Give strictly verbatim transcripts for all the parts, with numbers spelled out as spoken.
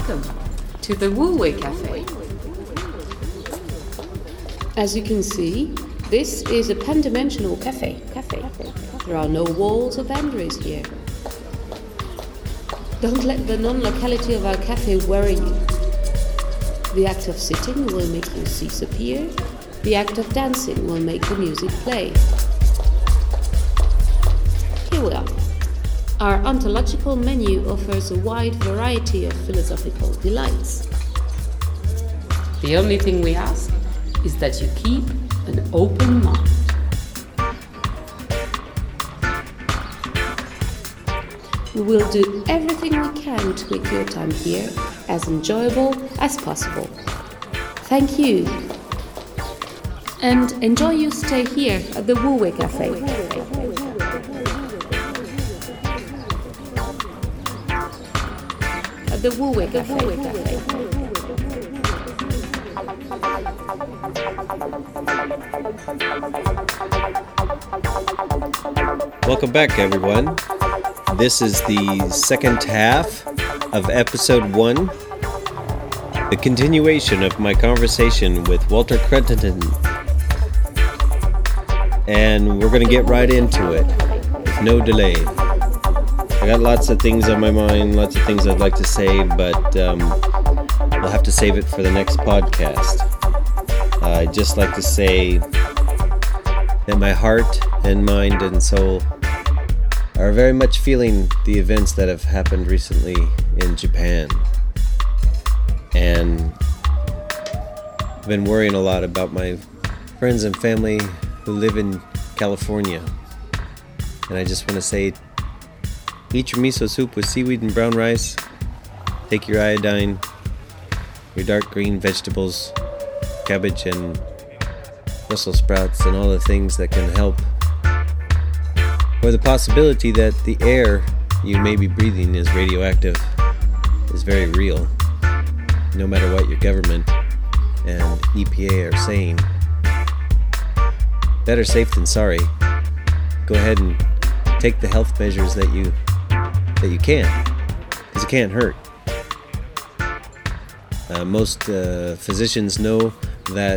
welcome to the Wu Wei Cafe. As you can see, this is a pan-dimensional cafe. cafe. There are no walls or boundaries here. Don't let the non-locality of our cafe worry you. The act of sitting will make your seats appear. The act of dancing will make the music play. Here we are. Our ontological menu offers a wide variety of philosophical delights. The only thing we ask is that you keep an open mind. We will do everything we can to make your time here as enjoyable as possible. Thank you. And enjoy your stay here at the Wu Wei Cafe. At the Wu Wei Cafe. Welcome back, everyone. This is the second half of episode one, the continuation of my conversation with Walter Cretton. And we're going to get right into it with no delay. I got lots of things on my mind, lots of things I'd like to say, but um, we'll have to save it for the next podcast. Uh, I'd just like to say that my heart and mind and soul are very much feeling the events that have happened recently in Japan. And I've been worrying a lot about my friends and family who live in California. And I just want to say, eat your miso soup with seaweed and brown rice. Take your iodine, your dark green vegetables, cabbage and Brussels sprouts, and all the things that can help. Or the possibility that the air you may be breathing is radioactive is very real. No matter what your government and E P A are saying, better safe than sorry. Go ahead and take the health measures that you that you can, because it can't hurt. Uh, most uh, physicians know that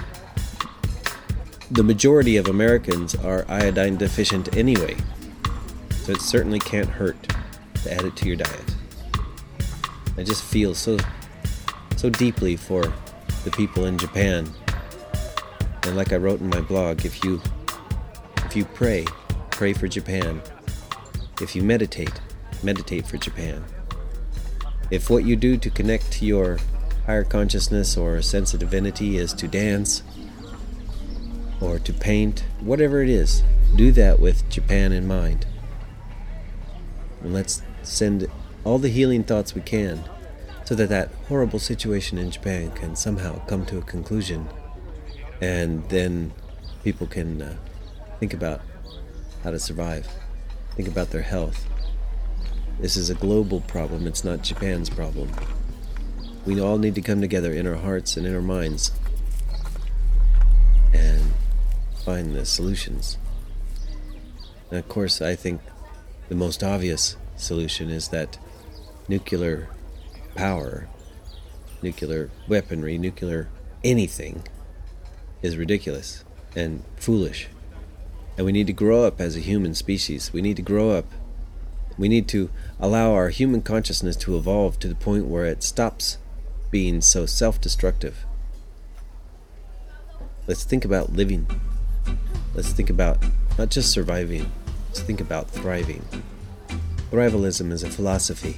the majority of Americans are iodine deficient anyway, so it certainly can't hurt to add it to your diet. I just feel so so deeply for the people in Japan, and like I wrote in my blog, if you if you pray, pray for Japan. If you meditate, meditate for Japan. If what you do to connect to your higher consciousness or a sense of divinity is to dance, or to paint, whatever it is, do that with Japan in mind. And let's send all the healing thoughts we can so that that horrible situation in Japan can somehow come to a conclusion, and then people can uh, think about how to survive, think about their health. This is a global problem, it's not Japan's problem. We all need to come together in our hearts and in our minds and find the solutions. And of course, I think the most obvious solution is that nuclear power, nuclear weaponry, nuclear anything is ridiculous and foolish. And we need to grow up as a human species. We need to grow up. We need to allow our human consciousness to evolve to the point where it stops being so self-destructive. Let's think about living. Let's think about not just surviving, let's think about thriving. Thrivalism is a philosophy.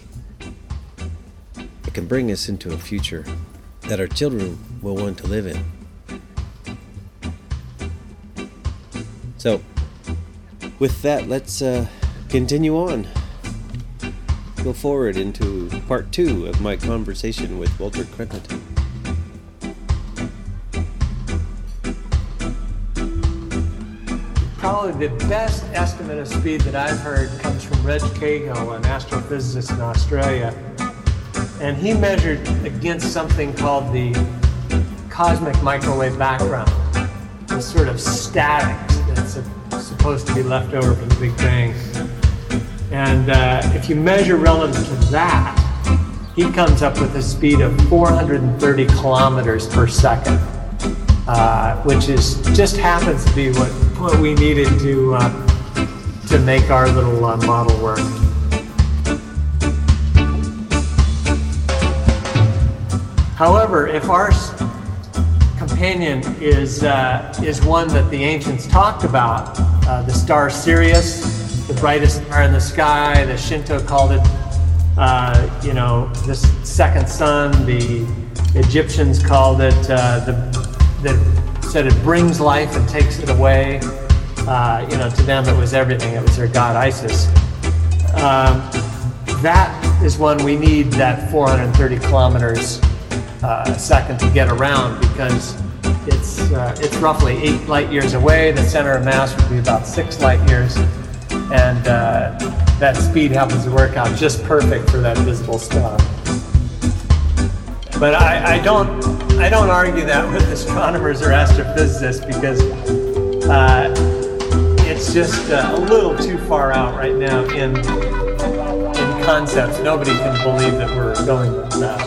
It can bring us into a future that our children will want to live in. So, with that, let's uh, continue on. Go forward into part two of my conversation with Walter Cretton. Probably the best estimate of speed that I've heard comes from Reg Cahill, an astrophysicist in Australia. And he measured against something called the cosmic microwave background, this sort of static that's supposed to be left over from the Big Bang. And uh, if you measure relative to that, he comes up with a speed of four hundred thirty kilometers per second, uh, which is just happens to be what, what we needed to uh, to make our little uh, model work. However, if our companion is uh, is one that the ancients talked about, uh, the star Sirius, the brightest star in the sky, the Shinto called it, uh, you know, the second sun. The Egyptians called it, uh, the that said it brings life and takes it away. Uh, you know, to them it was everything. It was their god Isis. Um, that is one we need that four hundred thirty kilometers uh, a second to get around, because it's uh, it's roughly eight light years away. The center of mass would be about six light years, and uh, that speed happens to work out just perfect for that visible star. But I, I don't I don't argue that with astronomers or astrophysicists, because uh, it's just uh, a little too far out right now in in concepts. Nobody can believe that we're going that fast.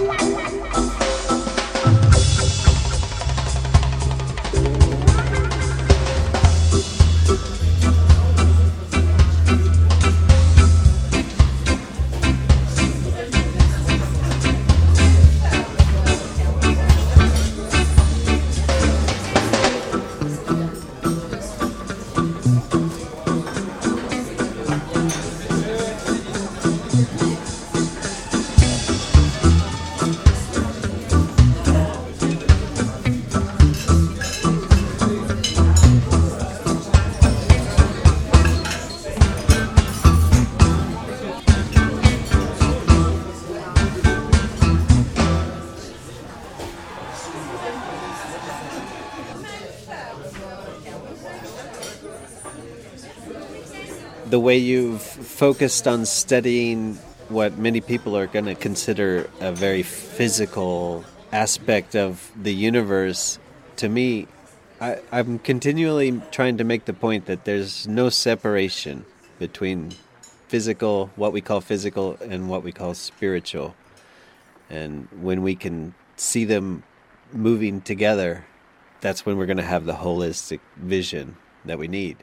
The way you've focused on studying what many people are going to consider a very physical aspect of the universe, to me, I, I'm continually trying to make the point that there's no separation between physical, what we call physical, and what we call spiritual. And when we can see them moving together, that's when we're going to have the holistic vision that we need.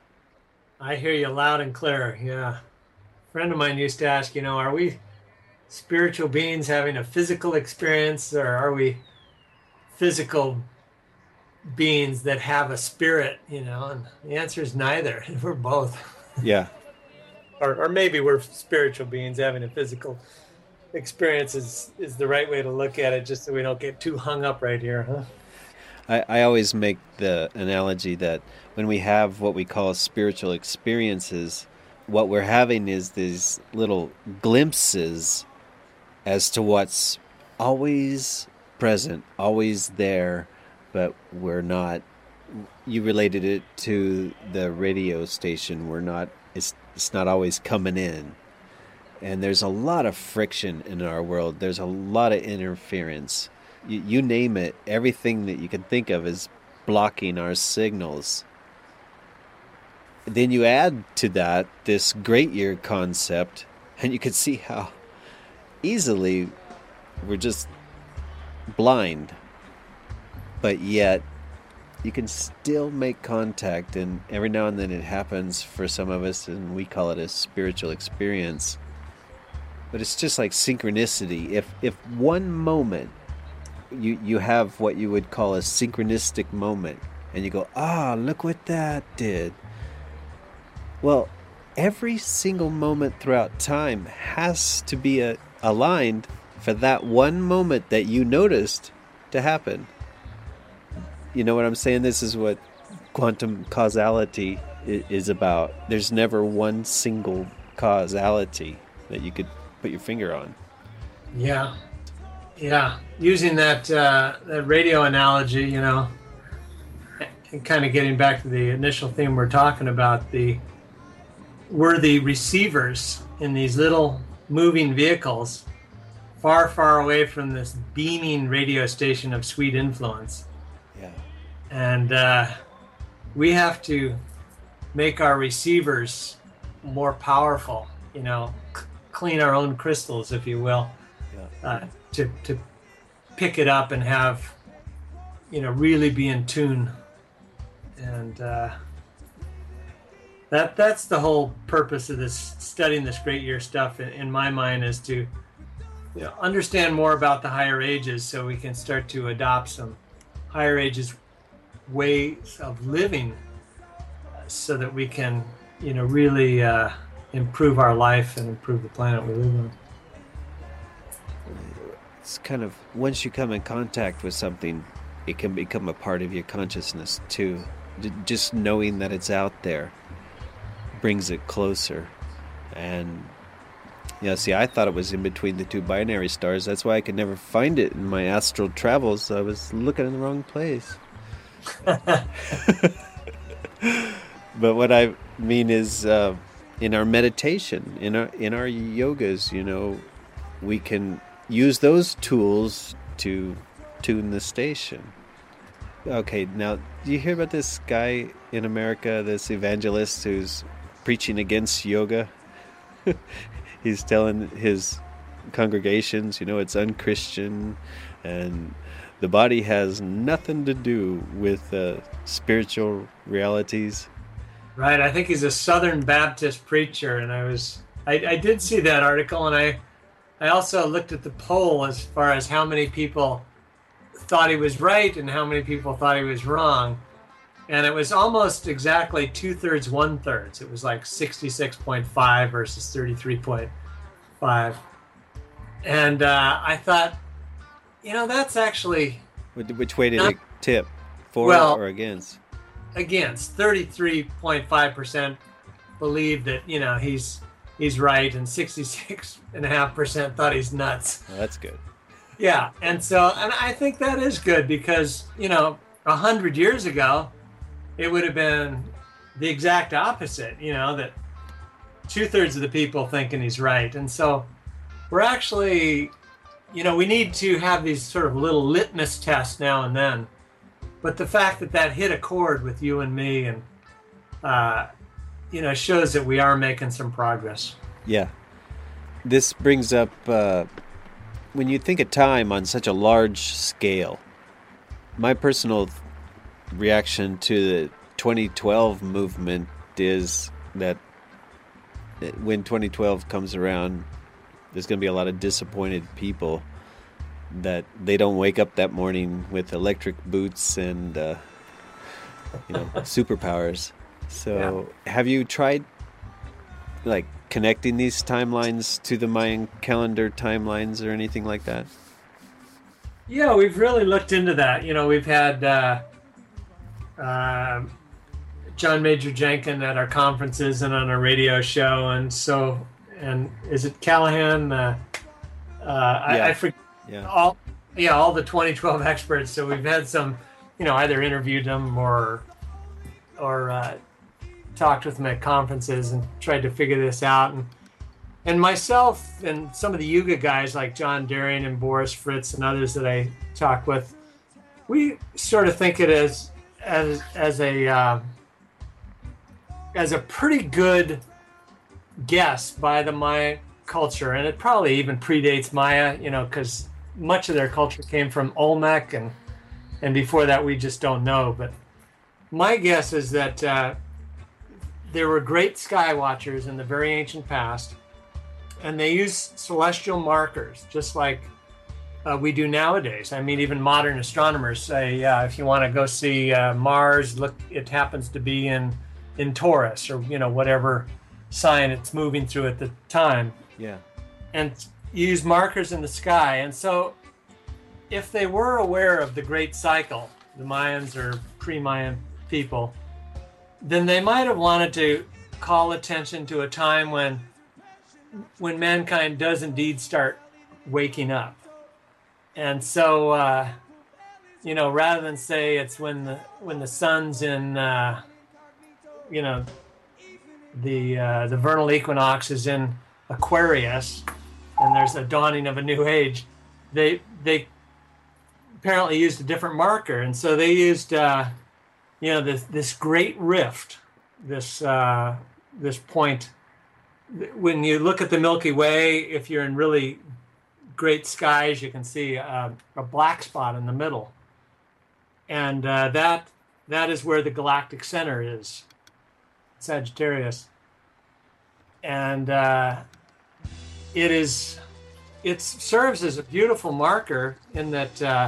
I hear you loud and clear, yeah. A friend of mine used to ask, you know, are we spiritual beings having a physical experience, or are we physical beings that have a spirit, you know? And the answer is neither. We're both. Yeah. or, or maybe we're spiritual beings having a physical experience is, is the right way to look at it, just so we don't get too hung up right here, huh? I, I always make the analogy that when we have what we call spiritual experiences, what we're having is these little glimpses as to what's always present, always there, but we're not. You related it to the radio station. We're not, it's, it's not always coming in. And there's a lot of friction in our world. There's a lot of interference. You, you name it, everything that you can think of is blocking our signals. Then you add to that this great year concept, and you can see how easily we're just blind. But yet, you can still make contact, and every now and then it happens for some of us, and we call it a spiritual experience. But it's just like synchronicity. If if one moment you you have what you would call a synchronistic moment, and you go, ah, look what that did. Well, every single moment throughout time has to be a, aligned for that one moment that you noticed to happen. You know what I'm saying? This is what quantum causality is about. There's never one single causality that you could put your finger on. Yeah. Yeah. Using that, uh, that radio analogy, you know, and kind of getting back to the initial theme we're talking about, the we're the receivers in these little moving vehicles far, far away from this beaming radio station of sweet influence. Yeah. And uh, we have to make our receivers more powerful, you know, c- clean our own crystals, if you will, Yeah. uh, to to pick it up and have, you know, really be in tune. And uh, that that's the whole purpose of this studying this great year stuff in, in my mind, is to, you know, understand more about the higher ages so we can start to adopt some higher ages ways of living, uh, so that we can, you know, really uh, improve our life and improve the planet we live on. It's kind of, once you come in contact with something, it can become a part of your consciousness too. D- just knowing that it's out there brings it closer. And you know, see, I thought it was in between the two binary stars. That's why I could never find it in my astral travels. I was looking in the wrong place. But what I mean is, uh, in our meditation, in our in our yogas, you know, we can use those tools to tune the station. Okay, now, do you hear about this guy in America, this evangelist who's preaching against yoga? He's telling his congregations, you know, it's unchristian, and the body has nothing to do with uh, spiritual realities. Right. I think he's a Southern Baptist preacher, and I was, I, I did see that article, and I, I also looked at the poll as far as how many people thought he was right and how many people thought he was wrong. And it was almost exactly two-thirds, one-thirds. It was like sixty-six point five versus thirty-three point five. And uh, I thought, you know, that's actually... Which way did not, it tip? For well, or against? Against. thirty-three point five percent believed that, you know, he's he's right, and sixty-six point five percent thought he's nuts. Well, that's good. Yeah, and so, and I think that is good because, you know, a hundred years ago, it would have been the exact opposite, you know, that two-thirds of the people thinking he's right. And so we're actually, you know, we need to have these sort of little litmus tests now and then. But the fact that that hit a chord with you and me, and, uh, you know, shows that we are making some progress. Yeah. This brings up, uh, when you think of time on such a large scale, my personal reaction to the twenty twelve movement is that when twenty twelve comes around, there's going to be a lot of disappointed people that they don't wake up that morning with electric boots and uh, you know, superpowers. So yeah. Have you tried like connecting these timelines to the Mayan calendar timelines or anything like that? Yeah, we've really looked into that. You know, we've had uh, uh, John Major Jenkins at our conferences and on our radio show, and so, and is it Callahan? Uh, uh, I, yeah. I forget yeah. all. Yeah, all the twenty twelve experts. So we've had some, you know, either interviewed them or, or uh, talked with them at conferences and tried to figure this out. And and myself and some of the Yuga guys like John Darien and Boris Fritz and others that I talk with, we sort of think it as as as a uh, as a pretty good guess by the Maya culture, and it probably even predates Maya, you know, because much of their culture came from Olmec, and and before that we just don't know. But my guess is that uh, there were great sky watchers in the very ancient past, and they used celestial markers just like uh, we do nowadays. I mean, even modern astronomers say, uh, if you want to go see uh, Mars, look, it happens to be in in Taurus, or, you know, whatever sign it's moving through at the time. Yeah. And use markers in the sky. And so if they were aware of the great cycle, the Mayans or pre-Mayan people, then they might have wanted to call attention to a time when when mankind does indeed start waking up. And so, uh, you know, rather than say it's when the when the sun's in, uh, you know, the uh, the vernal equinox is in Aquarius, and there's a dawning of a new age, they they apparently used a different marker. And so they used, uh, you know, this this great rift, this uh, this point. When you look at the Milky Way, if you're in really great skies, you can see uh, a black spot in the middle. And uh, that that is where the galactic center is, Sagittarius. And uh, it is it serves as a beautiful marker in that uh,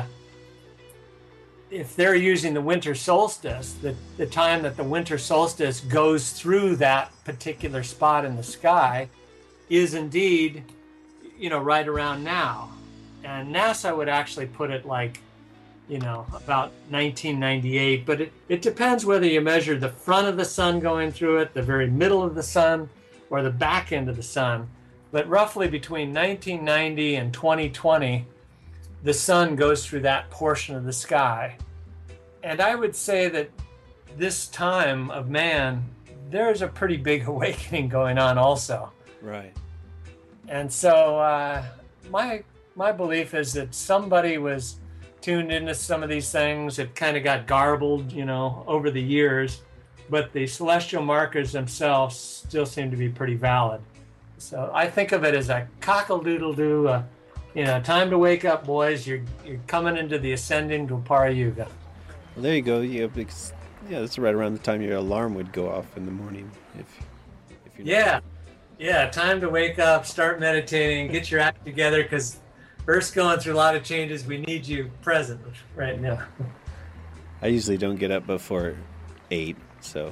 if they're using the winter solstice, the, the time that the winter solstice goes through that particular spot in the sky is indeed, you know, right around now. And NASA would actually put it like, you know, about nineteen ninety-eight, but it, it depends whether you measure the front of the sun going through it, the very middle of the sun, or the back end of the sun. But roughly between nineteen ninety and twenty twenty, the sun goes through that portion of the sky. And I would say that this time of man, there's a pretty big awakening going on also. Right. And so uh, my my belief is that somebody was tuned into some of these things. It kind of got garbled, you know, over the years, but the celestial markers themselves still seem to be pretty valid. So I think of it as a cockle-doodle-doo, uh, you know, time to wake up, boys. You're you're coming into the ascending Dwapara Yuga. Well, there you go. You have, yeah, that's right around the time your alarm would go off in the morning. If, if you're Yeah, yeah, time to wake up, start meditating, get your act together, because Earth's going through a lot of changes. We need you present right now. I usually don't get up before eight, so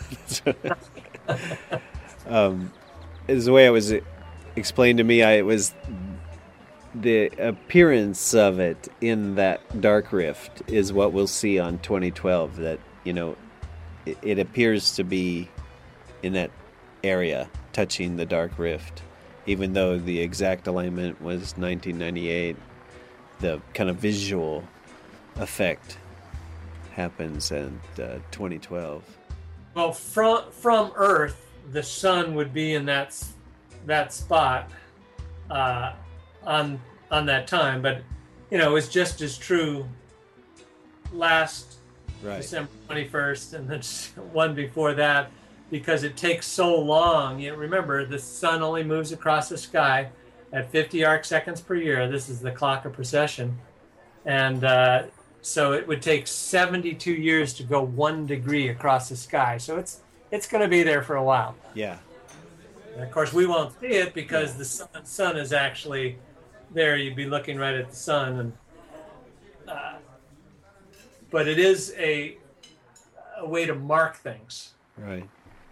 um, is the way it was explained to me. I it was the appearance of it in that dark rift is what we'll see on twenty twelve. That, you know, it, it appears to be in that area touching the dark rift, even though the exact alignment was nineteen ninety-eight. The kind of visual effect happens in uh, twenty twelve. Well, from from Earth, the sun would be in that that spot uh, on on that time, but you know, it was just as true last right. December twenty-first, and then one before that, because it takes so long. You know, remember, the sun only moves across the sky at fifty arc seconds per year. This is the clock of precession, and uh, so it would take seventy-two years to go one degree across the sky. So it's it's going to be there for a while. Yeah. And of course, we won't see it because the sun, sun is actually there. You'd be looking right at the sun, and uh, but it is a a way to mark things. Right.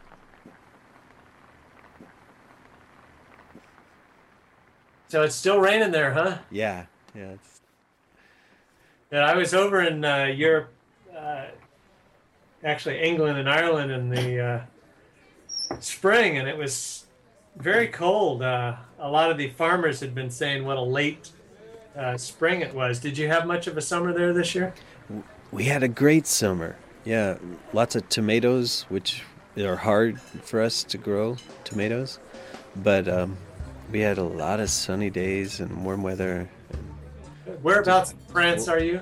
So it's still raining there, huh? Yeah. Yeah. It's... Yeah, I was over in uh, Europe, uh, actually England and Ireland in the uh, spring, and it was very cold. Uh, a lot of the farmers had been saying what a late uh, spring it was. Did you have much of a summer there this year? We had a great summer. Yeah, lots of tomatoes, which are hard for us to grow, tomatoes. But um, we had a lot of sunny days and warm weather. Whereabouts in France are you?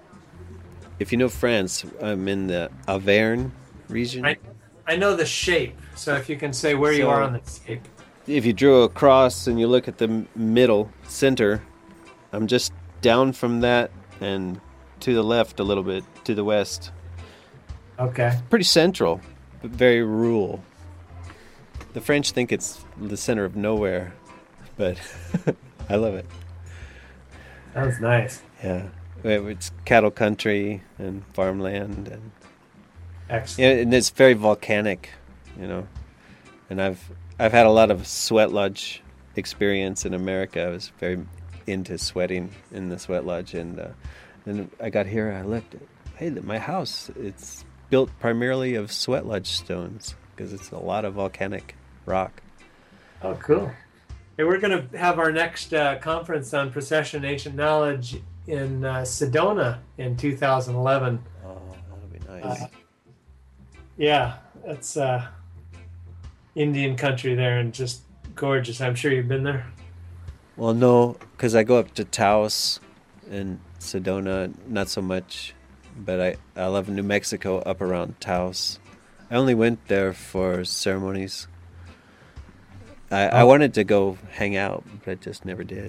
If you know France, I'm in the Auvergne region. I, I know the shape, so if you can say where so, you are on the shape. If you drew a cross and you look at the middle, center, I'm just down from that and to the left a little bit, to the west. Okay. Pretty central, but very rural. The French think it's the center of nowhere, but I love it. Sounds nice. Yeah. It's cattle country and farmland. And, excellent. Yeah, and it's very volcanic, you know. And I've I've had a lot of sweat lodge experience in America. I was very into sweating in the sweat lodge. And uh, then I got here, I looked at, hey, my house, it's built primarily of sweat lodge stones because it's a lot of volcanic rock. Oh, cool. Hey, we're going to have our next uh, conference on Precession Ancient Knowledge in uh, Sedona in two thousand eleven. Oh, that'll be nice. Uh, yeah, it's uh, Indian country there and just gorgeous. I'm sure you've been there. Well, no, because I go up to Taos and Sedona, not so much. But I, I love New Mexico up around Taos. I only went there for ceremonies. I, oh. I wanted to go hang out, but I just never did.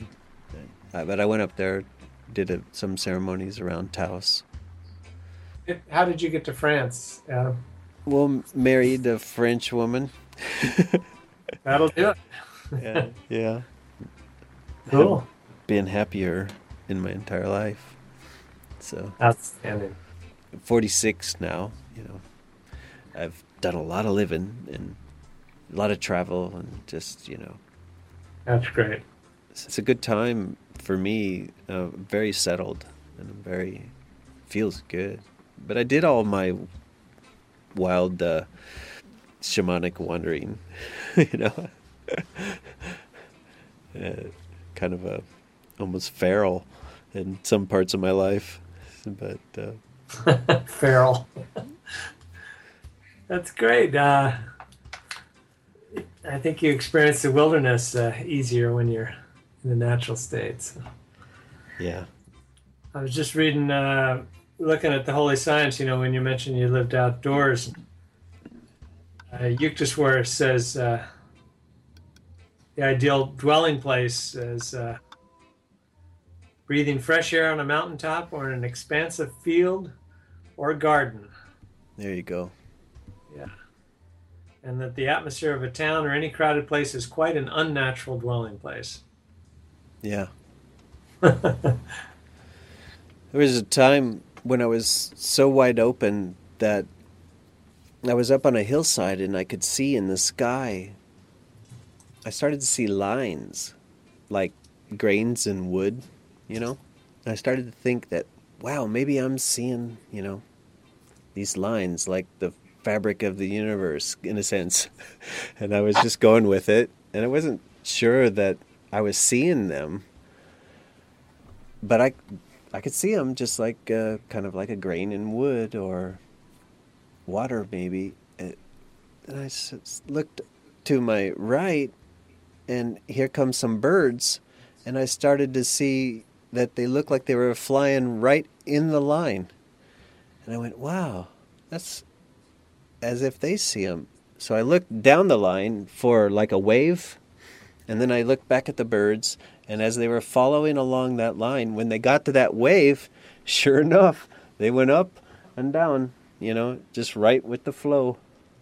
Uh, but I went up there, did a, some ceremonies around Taos. It, how did you get to France, Adam? Well, married a French woman. That'll do it. yeah, yeah. Cool. Been happier in my entire life. So outstanding. forty-six now. You know, I've done a lot of living and a lot of travel, and just you know. That's great. It's a good time for me. Uh, very settled, and I'm very feels good. But I did all my wild uh, shamanic wandering, you know, uh, kind of a almost feral in some parts of my life, but uh... feral. That's great. Uh, I think you experience the wilderness uh, easier when you're in the natural state. So. Yeah. I was just reading. Uh, Looking at the Holy Science, you know, when you mentioned you lived outdoors, uh, Yukteswar says uh, the ideal dwelling place is uh, breathing fresh air on a mountaintop or in an expansive field or garden. There you go. Yeah. And that the atmosphere of a town or any crowded place is quite an unnatural dwelling place. Yeah. There was a time when I was so wide open that I was up on a hillside and I could see in the sky, I started to see lines like grains in wood, you know? And I started to think that, wow, maybe I'm seeing, you know, these lines like the fabric of the universe in a sense. And I was just going with it, and I wasn't sure that I was seeing them, but I I could see them just like uh, kind of like a grain in wood or water maybe. And I s- looked to my right, and here come some birds, and I started to see that they looked like they were flying right in the line. And I went, wow, that's as if they see them. So I looked down the line for like a wave, and then I looked back at the birds. And as they were following along that line, when they got to that wave, sure enough, they went up and down, you know, just right with the flow.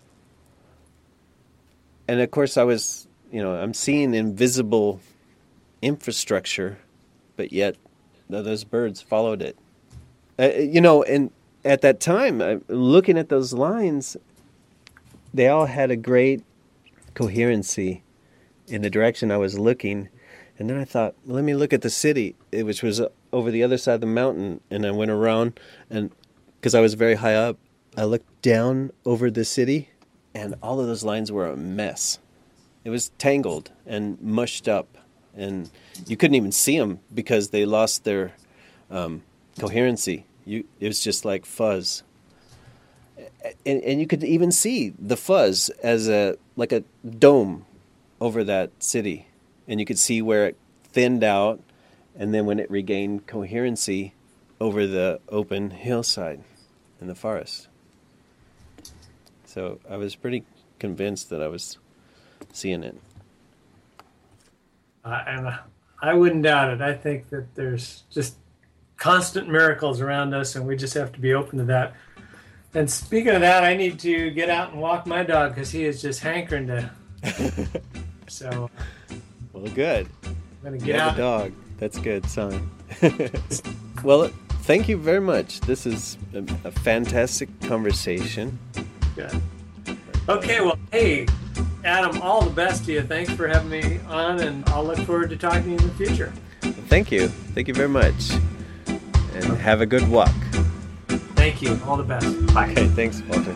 And of course I was, you know, I'm seeing invisible infrastructure, but yet those birds followed it. Uh, you know, and at that time, uh, looking at those lines, they all had a great coherency in the direction I was looking. And then I thought, let me look at the city, which was over the other side of the mountain. And I went around, and because I was very high up, I looked down over the city, and all of those lines were a mess. It was tangled and mushed up, and you couldn't even see them because they lost their um, coherency. You, it was just like fuzz. And, and you could even see the fuzz as a like a dome over that city. And you could see where it thinned out, and then when it regained coherency over the open hillside in the forest. So I was pretty convinced that I was seeing it. Uh, and I wouldn't doubt it. I think that there's just constant miracles around us, and we just have to be open to that. And speaking of that, I need to get out and walk my dog because he is just hankering to. So. Well, good. I'm gonna get you have out. a dog. That's good, son. Well, thank you very much. This is a, a fantastic conversation. Good. Okay, well, hey, Adam, all the best to you. Thanks for having me on, and I'll look forward to talking to you in the future. Thank you. Thank you very much. And have a good walk. Thank you. All the best. Bye. Okay, thanks, Walter.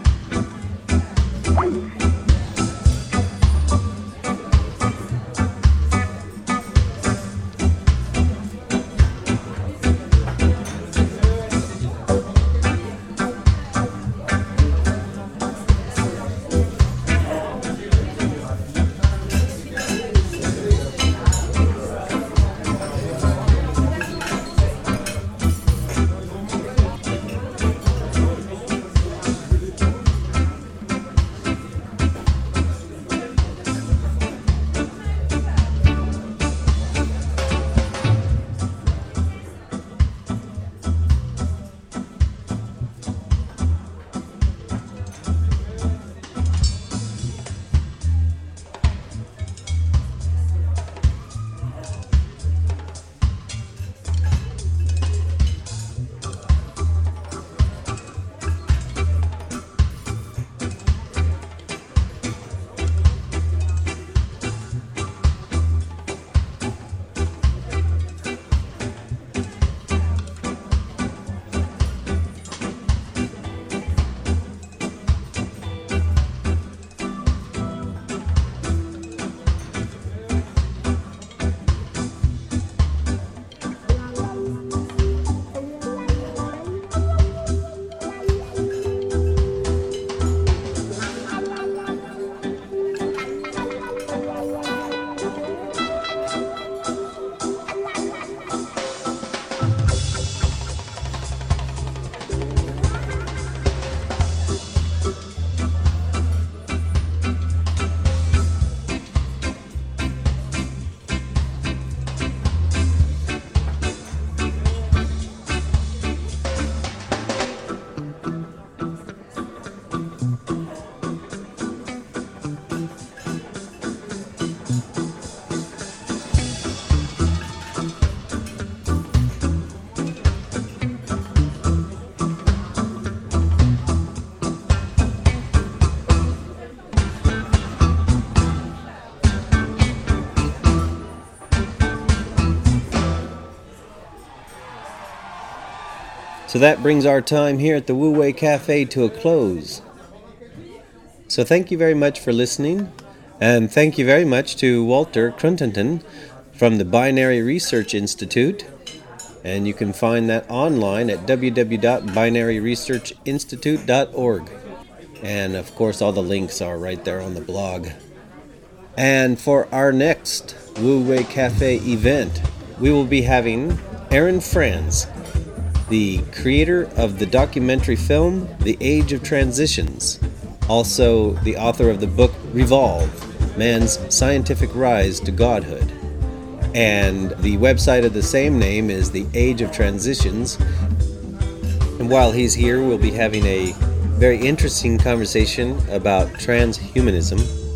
So that brings our time here at the Wu Wei Cafe to a close. So thank you very much for listening, and thank you very much to Walter Cruntenden from the Binary Research Institute, and you can find that online at w w w dot binary research institute dot org. And of course all the links are right there on the blog. And for our next Wu Wei Cafe event, we will be having Aaron Franz, the creator of the documentary film The Age of Transitions, also the author of the book Revolve, Man's Scientific Rise to Godhood. And the website of the same name is The Age of Transitions. And while he's here, we'll be having a very interesting conversation about transhumanism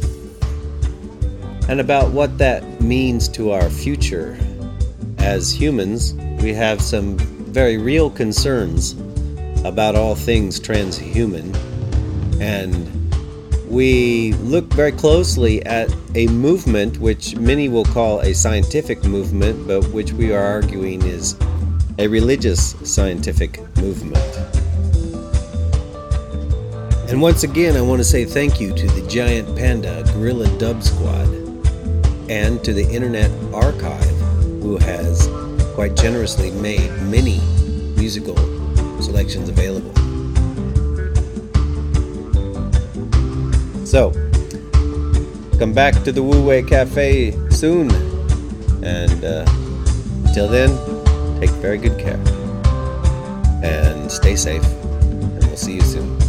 and about what that means to our future. As humans, we have some very real concerns about all things transhuman, and we look very closely at a movement which many will call a scientific movement, but which we are arguing is a religious scientific movement. And once again, I want to say thank you to the Giant Panda Gorilla Dub Squad and to the Internet Archive, who has quite generously made many musical selections available. So, come back to the Wu Wei Cafe soon, and uh, until then, take very good care, and stay safe, and we'll see you soon.